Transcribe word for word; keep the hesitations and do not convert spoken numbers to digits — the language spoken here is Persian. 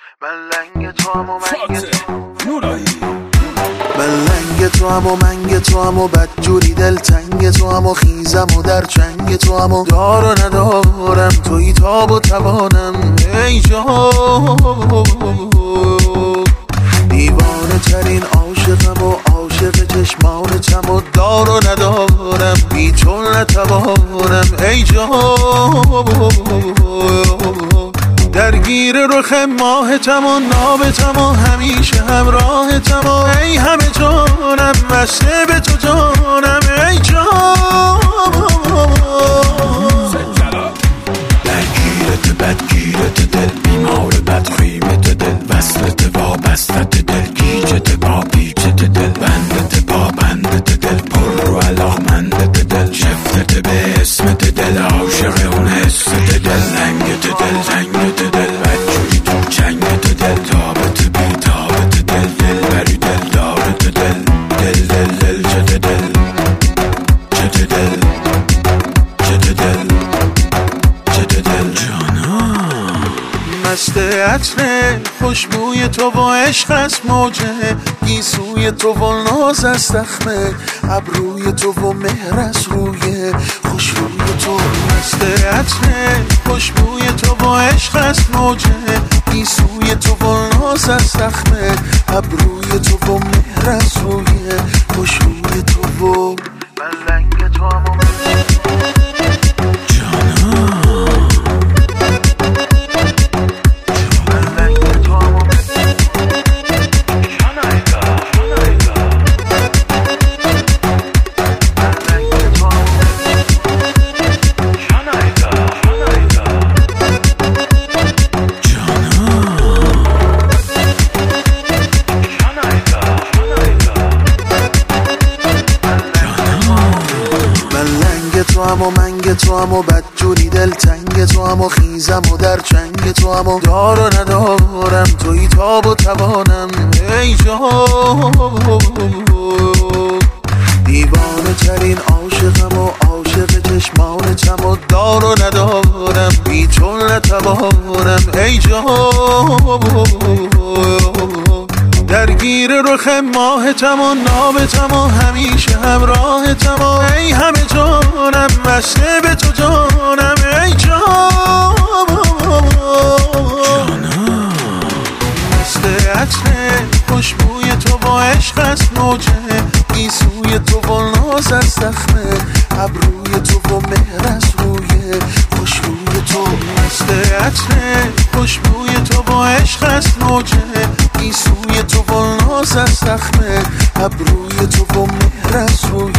من لنگ تو هم و منگ تو من لنگ تو هم و منگ تو هم و بدجوری دلتنگ تو هم و خیزم و در چنگ تو هم و دار و ندارم توی تاب و توانم ای جان دیوانه ترین عاشقم و عاشق چشمانتم و دار و ندارم بی تو نتوانم ای جان درگیر رخ ماهتم و نابتم و همیشه همراهتم و ای همه جانم مسته به تو جانم ای جان درگیرت بدگیرت دل بیمار بدخیمت دل وصلت وابستت دل گیجت با پیچت دل بندت با بندت دل پر رو علاقمندت دل شفتت به اسمت دل عاشق اون حست دل لنگت دل زنگت دل بدجوری تو چنگت دل تابت بی تابت دل دل بری دل دارت دل دل دل دل چت دل چت دل چت دل چت دل جانم مست عطر خوشبوی تو و عشق است موجه گیسوی تو و ناز است دخمه ابروی تو و مهر است روی خوشروی تو مست عطر خوشبوی تو و عشق است موجه گیسوی تو و ناز است دخمه ابروی تو و مهر است روی خوشروی تو و من لنگ تو هم و تو هم و منگ تو هم و بدجوری دلتنگ تو هم و خیزم و در چنگ تو هم و دار و ندارم توی تاب و توانم ای جان دیوانه ترین عاشقم و عاشق چشمانتم و دار و ندارم بی تو نتوانم ای جان درگیر رخ ماهتم و نابتم و همیشه همراهتم و ای همه جانم مسته به تو جانم ای جان مست عطر خوشبوی تو و عشق است موجه گیسوی تو و ناز است دخمه ابروی تو و مهر است روی خوشروی تو مست عطر خوشبوی تو و عشق است موجه گیسوی تو و ناز است دخمه ابروی تو و مهر است روی